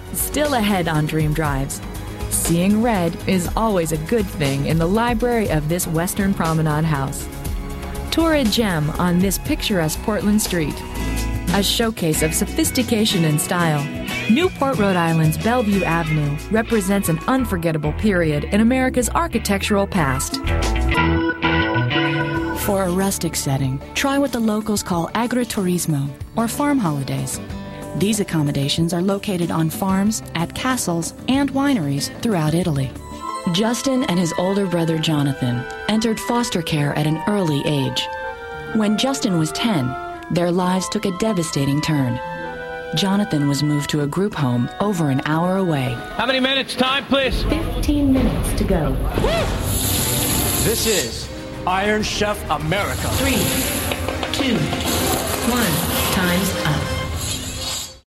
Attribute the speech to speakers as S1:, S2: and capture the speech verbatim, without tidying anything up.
S1: Still ahead on Dream Drives. Seeing red is always a good thing in the library of this Western Promenade house. Tour a gem on this picturesque Portland street. A showcase of sophistication and style, Newport, Rhode Island's Bellevue Avenue represents an unforgettable period in America's architectural past.
S2: For a rustic setting, try what the locals call agriturismo, or farm holidays. These accommodations are located on farms, at castles, and wineries throughout Italy. Justin and his older brother Jonathan entered foster care at an early age. When Justin was ten, their lives took a devastating turn. Jonathan was moved to a group home over an hour away.
S3: How many minutes? Time, please.
S2: Fifteen minutes to go.
S3: This is Iron Chef America.
S2: Three, two, one. Time's